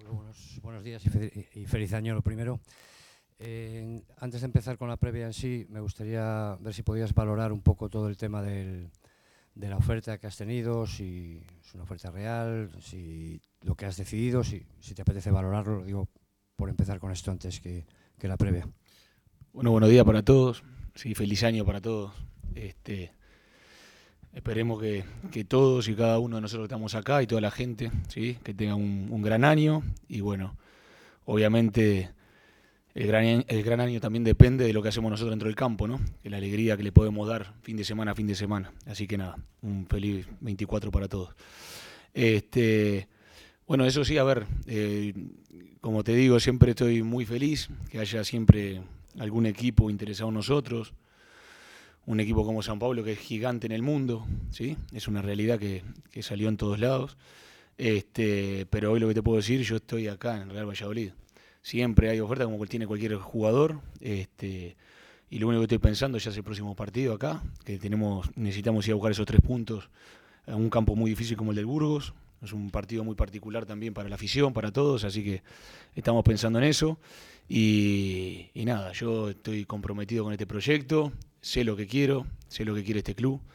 Hola, buenos días y feliz año lo primero. Antes de empezar con la previa en sí, me gustaría ver si podías valorar un poco todo el tema de la oferta que has tenido, si es una oferta real, si lo que has decidido, si te apetece valorarlo, lo digo por empezar con esto antes que la previa. Bueno, buenos días para todos. Sí, feliz año para todos. Este, esperemos que todos y cada uno de nosotros que estamos acá y toda la gente, ¿sí? Que tenga un gran año. Y bueno, obviamente el gran año también depende de lo que hacemos nosotros dentro del campo, ¿no? Que la alegría que le podemos dar fin de semana a fin de semana. Así que nada, un feliz 24 para todos. Este, bueno, eso sí, a ver, como te digo, siempre estoy muy feliz que haya siempre algún equipo interesado en nosotros. Un equipo como San Pablo que es gigante en el mundo, ¿sí? Es una realidad que salió en todos lados. Pero hoy lo que te puedo decir, yo estoy acá en Real Valladolid. Siempre hay oferta como tiene cualquier jugador. Y lo único que estoy pensando ya es el próximo partido acá, que necesitamos ir a buscar esos 3 puntos en un campo muy difícil como el del Burgos. Es un partido muy particular también para la afición, para todos, así que estamos pensando en eso. Y nada, yo estoy comprometido con este proyecto, sé lo que quiero, sé lo que quiere este club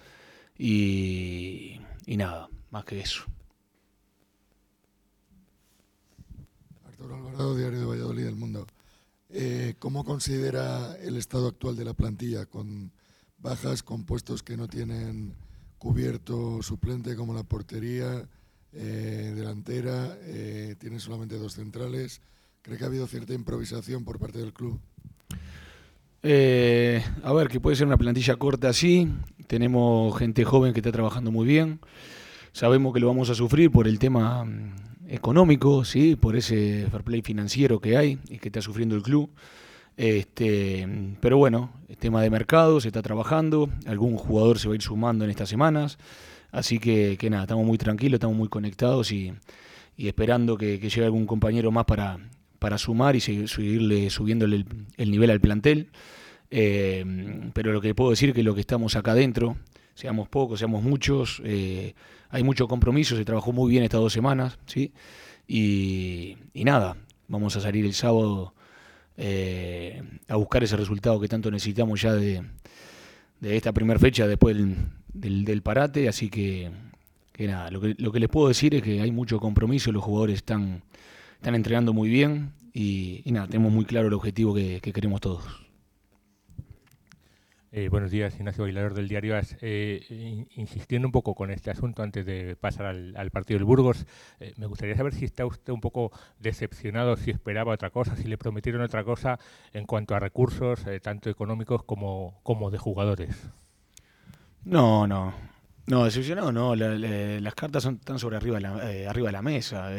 y nada, más que eso. Arturo Alvarado, Diario de Valladolid, El Mundo. ¿Cómo considera el estado actual de la plantilla, con bajas, con puestos que no tienen cubierto suplente, como la portería, delantera, tiene solamente 2 centrales? ¿Cree que ha habido cierta improvisación por parte del club? A ver, que puede ser una plantilla corta, sí. Tenemos gente joven que está trabajando muy bien. Sabemos que lo vamos a sufrir por el tema económico, sí, por ese fair play financiero que hay y que está sufriendo el club. Pero bueno, el tema de mercado se está trabajando, algún jugador se va a ir sumando en estas semanas, así que nada, estamos muy tranquilos, estamos muy conectados y esperando que llegue algún compañero más para sumar y seguirle subiéndole el nivel al plantel. Pero lo que puedo decir es que lo que estamos acá adentro, seamos pocos, seamos muchos, hay mucho compromiso, se trabajó muy bien estas 2 semanas, ¿sí? Y nada, vamos a salir el sábado a buscar ese resultado que tanto necesitamos ya de esta primera fecha después del parate, así que nada, lo que les puedo decir es que hay mucho compromiso, los jugadores están entrenando muy bien y nada, tenemos muy claro el objetivo que queremos todos. Buenos días, Ignacio Bailador del Diario AS. Insistiendo un poco con este asunto antes de pasar al partido del Burgos, me gustaría saber si está usted un poco decepcionado, si esperaba otra cosa, si le prometieron otra cosa en cuanto a recursos, tanto económicos como de jugadores. No, no, no, decepcionado no, las cartas están sobre arriba de la mesa.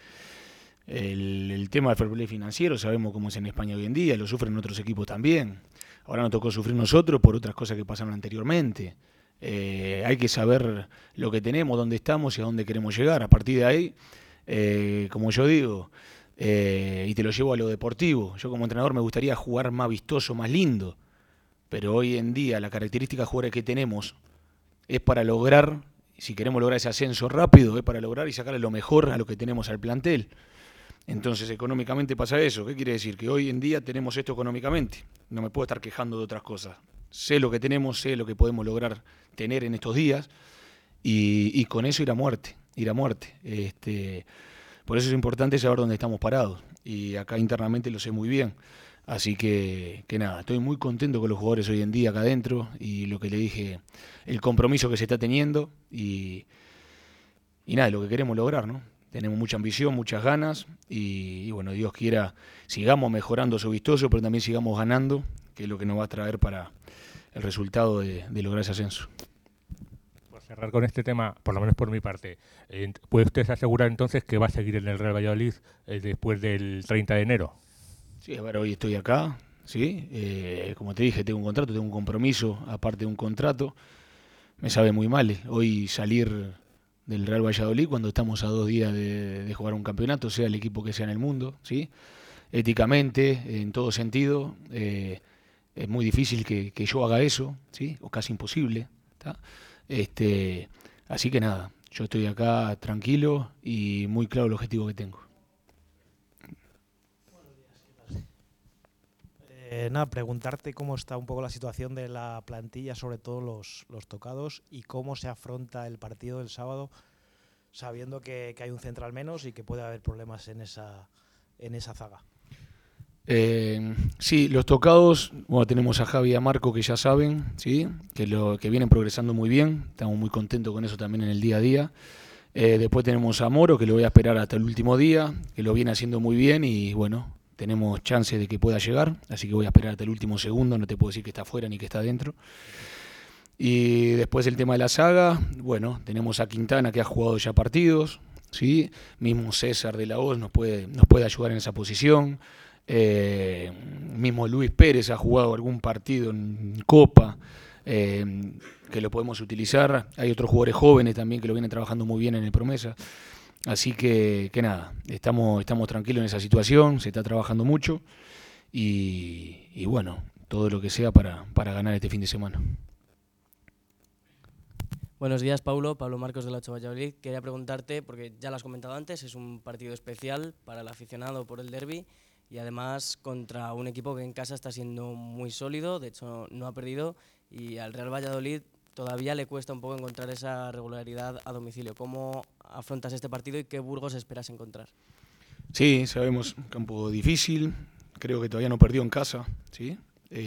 El tema del fair play financiero sabemos cómo es en España hoy en día, lo sufren otros equipos también. Ahora nos tocó sufrir nosotros por otras cosas que pasaron anteriormente. Hay que saber lo que tenemos, dónde estamos y a dónde queremos llegar. A partir de ahí, como yo digo, y te lo llevo a lo deportivo, yo como entrenador me gustaría jugar más vistoso, más lindo, pero hoy en día la característica de jugadores que tenemos es para lograr, si queremos lograr ese ascenso rápido, es para lograr y sacarle lo mejor a lo que tenemos al plantel. Entonces, económicamente pasa eso. ¿Qué quiere decir? Que hoy en día tenemos esto económicamente. No me puedo estar quejando de otras cosas. Sé lo que tenemos, sé lo que podemos lograr tener en estos días y con eso ir a muerte, ir a muerte. Por eso es importante saber dónde estamos parados y acá internamente lo sé muy bien. Así que nada, estoy muy contento con los jugadores hoy en día acá adentro y lo que le dije, el compromiso que se está teniendo y nada, lo que queremos lograr, ¿no? Tenemos mucha ambición, muchas ganas y bueno, Dios quiera, sigamos mejorando eso vistoso, pero también sigamos ganando, que es lo que nos va a traer para el resultado de lograr ese ascenso. Por cerrar con este tema, por lo menos por mi parte, ¿puede usted asegurar entonces que va a seguir en el Real Valladolid después del 30 de enero? Sí, a ver, hoy estoy acá, ¿sí? Como te dije, tengo un contrato, tengo un compromiso, aparte de un contrato. Me sabe muy mal hoy salir del Real Valladolid cuando estamos a 2 días de jugar un campeonato, sea el equipo que sea en el mundo, ¿sí? Éticamente, en todo sentido, es muy difícil que yo haga eso, ¿sí? O casi imposible, ¿tá? Así que nada, yo estoy acá tranquilo y muy claro el objetivo que tengo. Nada, preguntarte cómo está un poco la situación de la plantilla, sobre todo los tocados, y cómo se afronta el partido del sábado, sabiendo que hay un central menos y que puede haber problemas en esa zaga. Sí, los tocados, bueno, tenemos a Javi y a Marco, que ya saben, ¿sí? que vienen progresando muy bien, estamos muy contentos con eso también en el día a día. Después tenemos a Moro, que lo voy a esperar hasta el último día, que lo viene haciendo muy bien y bueno, tenemos chances de que pueda llegar, así que voy a esperar hasta el último segundo, no te puedo decir que está afuera ni que está adentro. Y después el tema de la saga, bueno, tenemos a Quintana, que ha jugado ya partidos, ¿sí? Mismo César de la Hoz nos puede ayudar en esa posición. Mismo Luis Pérez ha jugado algún partido en Copa, que lo podemos utilizar. Hay otros jugadores jóvenes también que lo vienen trabajando muy bien en el Promesa. Así que nada, estamos tranquilos en esa situación, se está trabajando mucho y bueno, todo lo que sea para ganar este fin de semana. Buenos días, Paulo Marcos del 8 Valladolid. Quería preguntarte, porque ya lo has comentado antes, es un partido especial para el aficionado por el derbi y además contra un equipo que en casa está siendo muy sólido, de hecho no ha perdido, y al Real Valladolid todavía le cuesta un poco encontrar esa regularidad a domicilio. ¿Cómo afrontas este partido y qué Burgos esperas encontrar? Sí, sabemos, un campo difícil, creo que todavía no perdió en casa, ¿sí?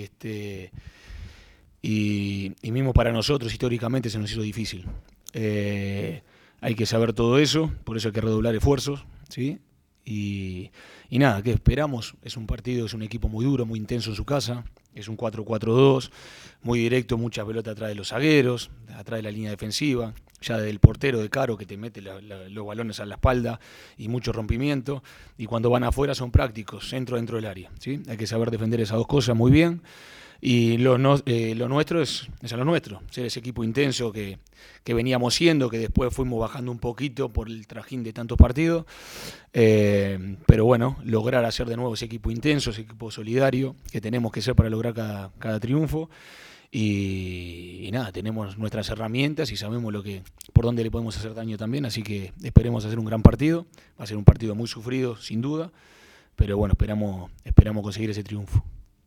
Y mismo para nosotros históricamente se nos hizo difícil. Hay que saber todo eso, por eso hay que redoblar esfuerzos, ¿sí? Y nada, ¿qué esperamos? Es un partido, es un equipo muy duro, muy intenso en su casa, es un 4-4-2, muy directo, mucha pelota atrás de los zagueros, atrás de la línea defensiva, ya del portero de Caro que te mete los balones a la espalda y mucho rompimiento, y cuando van afuera son prácticos, dentro del área, ¿sí? Hay que saber defender esas dos cosas muy bien. Y lo nuestro es lo nuestro, ser ese equipo intenso que veníamos siendo, que después fuimos bajando un poquito por el trajín de tantos partidos, pero bueno, lograr hacer de nuevo ese equipo intenso, ese equipo solidario que tenemos que ser para lograr cada triunfo. Y nada, tenemos nuestras herramientas y sabemos por dónde le podemos hacer daño también, así que esperemos hacer un gran partido. Va a ser un partido muy sufrido, sin duda, pero bueno, esperamos conseguir ese triunfo.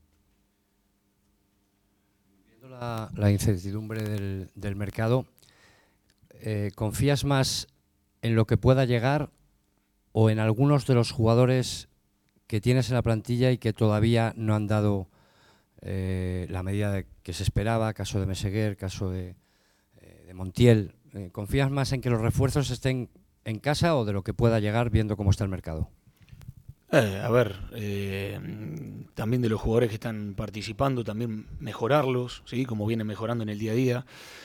La incertidumbre del mercado, ¿confías más en lo que pueda llegar o en algunos de los jugadores que tienes en la plantilla y que todavía no han dado la medida que se esperaba? Caso de Meseguer, caso de Montiel. ¿Confías más en que los refuerzos estén en casa o de lo que pueda llegar viendo cómo está el mercado? También de los jugadores que están participando, también mejorarlos, ¿sí? Como vienen mejorando en el día a día.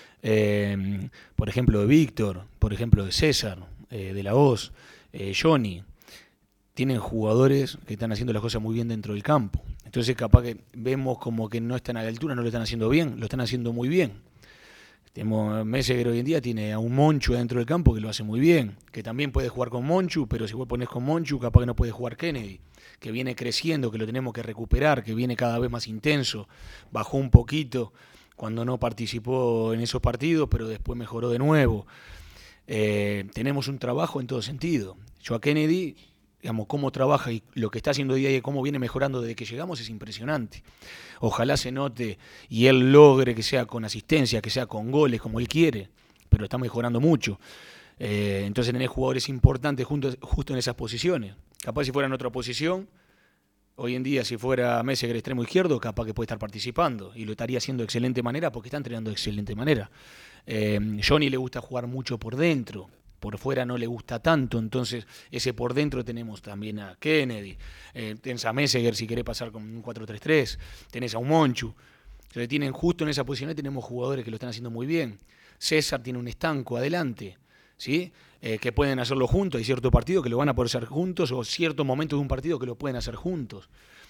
Por ejemplo, de Víctor, por ejemplo, de César, de la Hoz, Johnny. Tienen jugadores que están haciendo las cosas muy bien dentro del campo. Entonces, capaz que vemos como que no están a la altura, no lo están haciendo bien, lo están haciendo muy bien. Meseguer hoy en día tiene a un Monchu dentro del campo que lo hace muy bien, que también puede jugar con Monchu, pero si vos ponés con Monchu, capaz que no puede jugar Kennedy, que viene creciendo, que lo tenemos que recuperar, que viene cada vez más intenso, bajó un poquito cuando no participó en esos partidos, pero después mejoró de nuevo. Tenemos un trabajo en todo sentido. Yo a Kennedy, digamos, cómo trabaja y lo que está haciendo día a día y cómo viene mejorando desde que llegamos es impresionante. Ojalá se note y él logre que sea con asistencia, que sea con goles, como él quiere, pero está mejorando mucho. Entonces tenés jugadores importantes justo en esas posiciones. Capaz si fuera en otra posición, hoy en día si fuera Meseguer extremo izquierdo, capaz que puede estar participando y lo estaría haciendo de excelente manera porque está entrenando de excelente manera. Johnny le gusta jugar mucho por dentro, por fuera no le gusta tanto, entonces ese por dentro tenemos también a Kennedy, tenés a Meseguer si querés pasar con un 4-3-3, tenés a un Monchu, se tienen justo en esa posición, tenemos jugadores que lo están haciendo muy bien. César tiene un estanco adelante, ¿sí? Que pueden hacerlo juntos, hay cierto partido que lo van a poder hacer juntos o ciertos momentos de un partido que lo pueden hacer juntos.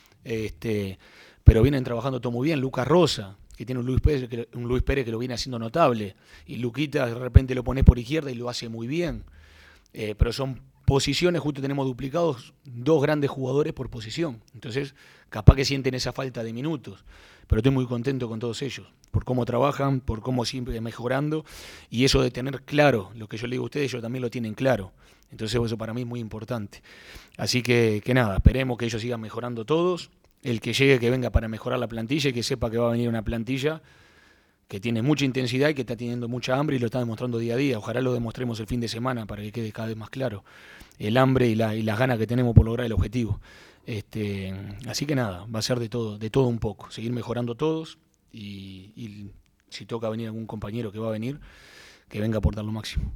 Pero vienen trabajando todo muy bien. Lucas Rosa, que tiene un Luis Pérez que lo viene haciendo notable, y Luquita de repente lo pones por izquierda y lo hace muy bien. Pero son posiciones, justo tenemos duplicados 2 grandes jugadores por posición. Entonces, capaz que sienten esa falta de minutos. Pero estoy muy contento con todos ellos, por cómo trabajan, por cómo siempre mejorando, y eso de tener claro lo que yo le digo a ustedes, ellos también lo tienen claro. Entonces eso para mí es muy importante. Así que nada, esperemos que ellos sigan mejorando todos, el que llegue, que venga para mejorar la plantilla y que sepa que va a venir una plantilla que tiene mucha intensidad y que está teniendo mucha hambre y lo está demostrando día a día. Ojalá lo demostremos el fin de semana para que quede cada vez más claro el hambre y las ganas que tenemos por lograr el objetivo. Así que nada, va a ser de todo un poco, seguir mejorando todos y si toca venir algún compañero que va a venir, que venga a aportar lo máximo.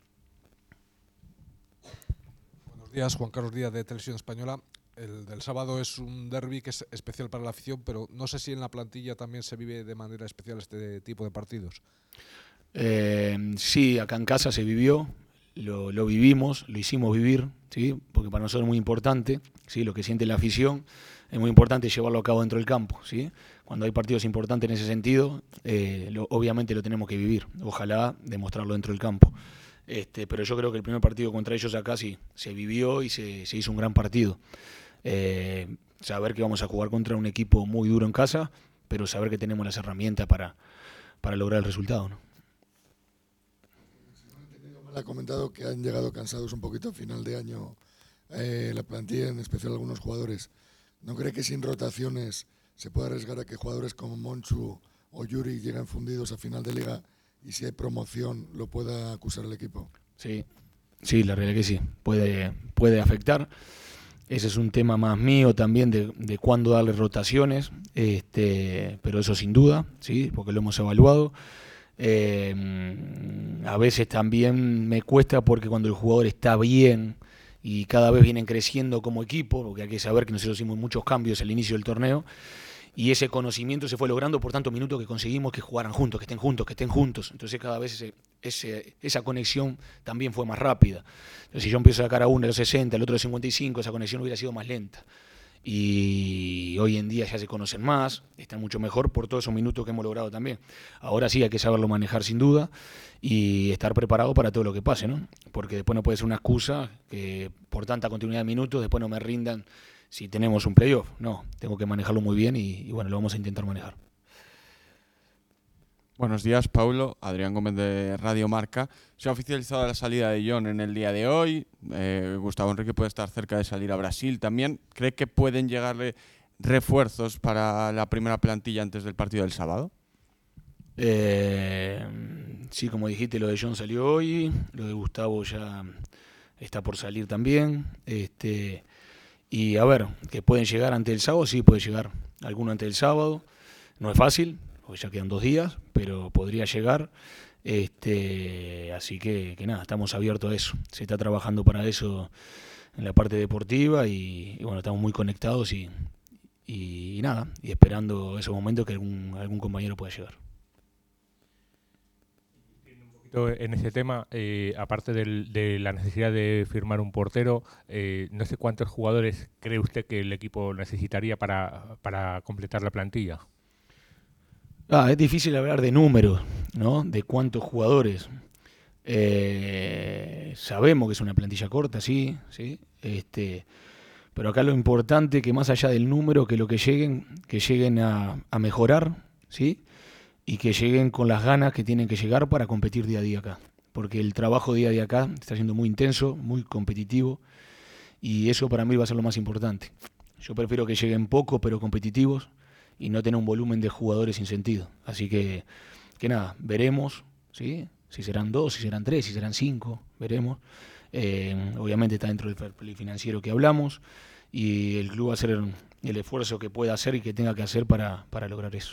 Buenos días, Juan Carlos Díaz de Televisión Española. El del sábado es un derbi que es especial para la afición, pero no sé si en la plantilla también se vive de manera especial este tipo de partidos. Sí, acá en casa se vivió, lo vivimos, lo hicimos vivir, ¿sí? Porque para nosotros es muy importante, ¿sí? Lo que siente la afición, es muy importante llevarlo a cabo dentro del campo, ¿sí? Cuando hay partidos importantes en ese sentido, obviamente lo tenemos que vivir, ojalá demostrarlo dentro del campo. Pero yo creo que el primer partido contra ellos acá sí se vivió y se hizo un gran partido. Saber que vamos a jugar contra un equipo muy duro en casa, pero saber que tenemos las herramientas para lograr el resultado, ¿no? Ha comentado que han llegado cansados un poquito a final de año la plantilla, en especial algunos jugadores. ¿No cree que sin rotaciones se puede arriesgar a que jugadores como Monchu o Yuri lleguen fundidos a final de liga y si hay promoción lo pueda acusar el equipo? Sí, la realidad que sí, puede afectar. Ese es un tema más mío también de cuándo darle rotaciones, pero eso sin duda, sí, porque lo hemos evaluado. A veces también me cuesta porque cuando el jugador está bien y cada vez vienen creciendo como equipo, porque hay que saber que nosotros hicimos muchos cambios al inicio del torneo, y ese conocimiento se fue logrando por tantos minutos que conseguimos que jugaran juntos, que estén juntos. Entonces cada vez esa conexión también fue más rápida. Entonces, si yo empiezo a sacar a uno de los 60, el otro de 55, esa conexión hubiera sido más lenta. Y hoy en día ya se conocen más, están mucho mejor por todos esos minutos que hemos logrado también. Ahora sí hay que saberlo manejar sin duda y estar preparado para todo lo que pase, ¿no? Porque después no puede ser una excusa que por tanta continuidad de minutos después no me rindan si tenemos un playoff. No, tengo que manejarlo muy bien y bueno, lo vamos a intentar manejar. Buenos días, Paulo. Adrián Gómez de Radio Marca. Se ha oficializado la salida de John en el día de hoy. Gustavo Henrique puede estar cerca de salir a Brasil también. ¿Cree que pueden llegarle refuerzos para la primera plantilla antes del partido del sábado? Sí, como dijiste, lo de John salió hoy. Lo de Gustavo ya está por salir también. Y a ver, que pueden llegar antes del sábado, sí, puede llegar alguno antes del sábado. No es fácil, porque ya quedan 2 días, pero podría llegar. Así que nada, estamos abiertos a eso. Se está trabajando para eso en la parte deportiva y bueno, estamos muy conectados y nada, y esperando ese momento que algún compañero pueda llegar. En ese tema, aparte de la necesidad de firmar un portero, no sé cuántos jugadores cree usted que el equipo necesitaría para completar la plantilla. Es difícil hablar de números, ¿no? De cuántos jugadores. Sabemos que es una plantilla corta, sí. Pero acá lo importante que más allá del número, que lleguen a mejorar, ¿sí? Y que lleguen con las ganas que tienen que llegar para competir día a día acá. Porque el trabajo día a día acá está siendo muy intenso, muy competitivo, y eso para mí va a ser lo más importante. Yo prefiero que lleguen pocos pero competitivos y no tener un volumen de jugadores sin sentido. Así que nada, veremos, ¿sí? Si serán 2, si serán 3, si serán 5, veremos. Obviamente está dentro del fair play financiero que hablamos y el club va a hacer el esfuerzo que pueda hacer y que tenga que hacer para lograr eso.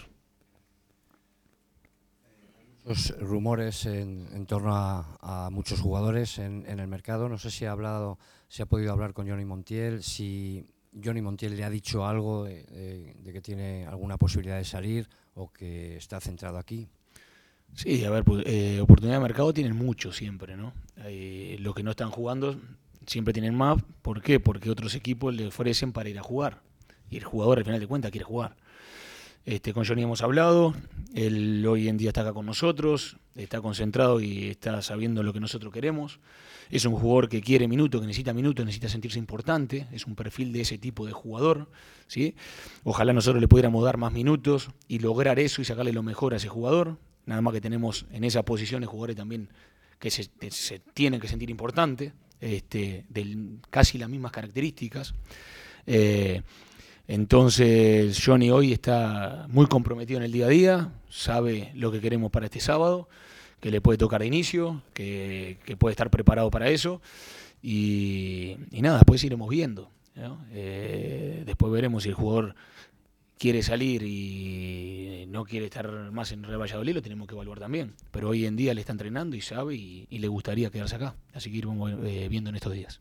Los rumores en torno a muchos jugadores en el mercado. No sé si ha podido hablar con Johnny Montiel, si Johnny Montiel le ha dicho algo de que tiene alguna posibilidad de salir o que está centrado aquí. Sí, a ver, oportunidad de mercado tienen muchos siempre, ¿no? Los que no están jugando siempre tienen más. ¿Por qué? Porque otros equipos le ofrecen para ir a jugar. Y el jugador, al final de cuentas, quiere jugar. Con Johnny hemos hablado, él hoy en día está acá con nosotros, está concentrado y está sabiendo lo que nosotros queremos. Es un jugador que quiere minutos, que necesita sentirse importante, es un perfil de ese tipo de jugador, ¿sí? Ojalá nosotros le pudiéramos dar más minutos y lograr eso y sacarle lo mejor a ese jugador. Nada más que tenemos en esa posición jugadores también que se tienen que sentir importantes, de casi las mismas características. Entonces Johnny hoy está muy comprometido en el día a día, sabe lo que queremos para este sábado, que le puede tocar de inicio, que puede estar preparado para eso y nada, después iremos viendo, ¿no? Después veremos si el jugador quiere salir y no quiere estar más en Real Valladolid, lo tenemos que evaluar también, pero hoy en día le está entrenando y sabe y le gustaría quedarse acá, así que iremos viendo en estos días.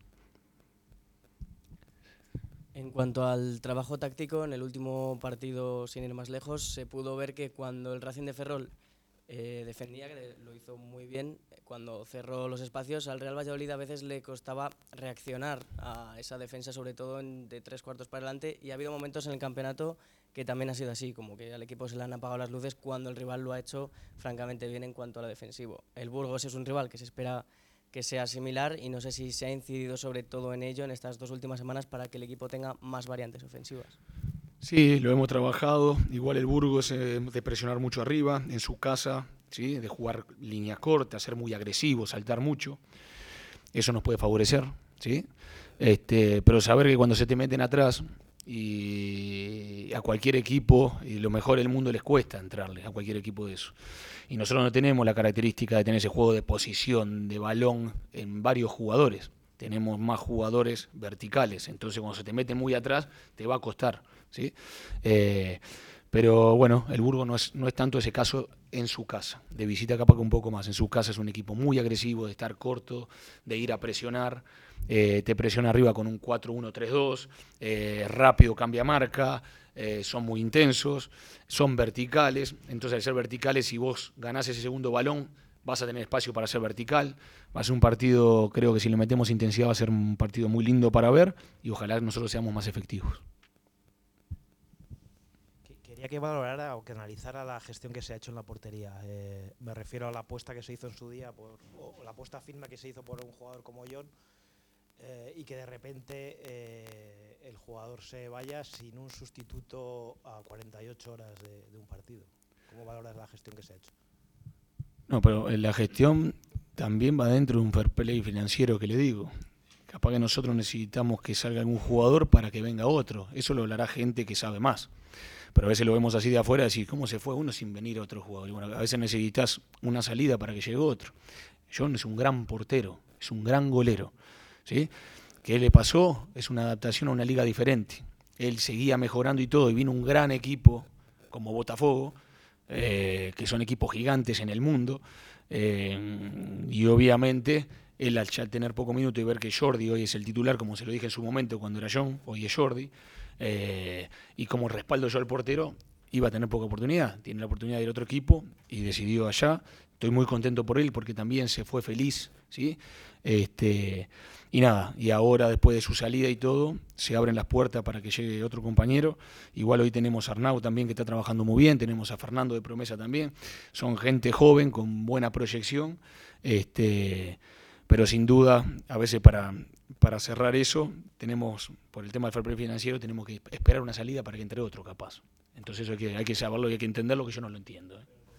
En cuanto al trabajo táctico, en el último partido, sin ir más lejos, se pudo ver que cuando el Racing de Ferrol defendía, que lo hizo muy bien, cuando cerró los espacios, al Real Valladolid a veces le costaba reaccionar a esa defensa, sobre todo de 3/4 para adelante, y ha habido momentos en el campeonato que también ha sido así, como que al equipo se le han apagado las luces cuando el rival lo ha hecho francamente bien en cuanto a lo defensivo. El Burgos es un rival que se espera que sea similar y no sé si se ha incidido sobre todo en ello en estas 2 últimas semanas para que el equipo tenga más variantes ofensivas. Sí, lo hemos trabajado. Igual el Burgos de presionar mucho arriba, en su casa, ¿sí? De jugar líneas cortas, ser muy agresivo, saltar mucho. Eso nos puede favorecer, ¿sí? Pero saber que cuando se te meten atrás y a cualquier equipo, y lo mejor del mundo les cuesta entrarle a cualquier equipo de eso. Y nosotros no tenemos la característica de tener ese juego de posición, de balón en varios jugadores. Tenemos más jugadores verticales, entonces cuando se te mete muy atrás te va a costar, ¿sí? Pero bueno, el Burgos no es tanto ese caso en su casa, de visita capaz que un poco más. En su casa es un equipo muy agresivo, de estar corto, de ir a presionar, te presiona arriba con un 4-1-3-2, rápido cambia marca, son muy intensos, son verticales, entonces al ser verticales, si vos ganás ese segundo balón, vas a tener espacio para ser vertical, va a ser un partido, creo que si le metemos intensidad va a ser un partido muy lindo para ver y ojalá nosotros seamos más efectivos. Quería que valorara o que analizara la gestión que se ha hecho en la portería. Me refiero a la apuesta que se hizo en su día, o la apuesta firme que se hizo por un jugador como John, y que de repente el jugador se vaya sin un sustituto a 48 horas de un partido. ¿Cómo valoras la gestión que se ha hecho? No, pero la gestión también va dentro de un fair play financiero que le digo. Capaz que nosotros necesitamos que salga algún jugador para que venga otro. Eso lo hablará gente que sabe más. Pero a veces lo vemos así de afuera, decir, ¿cómo se fue uno sin venir otro jugador? Y bueno, a veces necesitas una salida para que llegue otro. John es un gran portero, es un gran golero, ¿sí? ¿Qué le pasó? Es una adaptación a una liga diferente. Él seguía mejorando y todo, y vino un gran equipo como Botafogo, que son equipos gigantes en el mundo, y obviamente él al tener poco minuto y ver que Jordi hoy es el titular, como se lo dije en su momento cuando era John, hoy es Jordi, y como respaldo yo al portero, iba a tener poca oportunidad, tiene la oportunidad de ir a otro equipo y decidió allá. Estoy muy contento por él porque también se fue feliz, ¿sí? Y nada, y ahora después de su salida y todo, se abren las puertas para que llegue otro compañero. Igual hoy tenemos a Arnau también que está trabajando muy bien, tenemos a Fernando de promesa también. Son gente joven con buena proyección, pero sin duda, a veces para cerrar eso, tenemos, por el tema del fair play financiero, tenemos que esperar una salida para que entre otro capaz. Entonces eso hay que saberlo y hay que entenderlo, que yo no lo entiendo.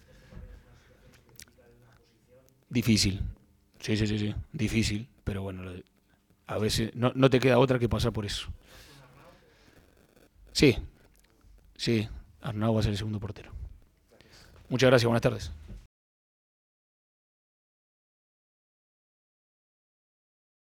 Difícil, sí, difícil, pero bueno, a veces no te queda otra que pasar por eso. Sí, Arnau va a ser el segundo portero. Muchas gracias, buenas tardes.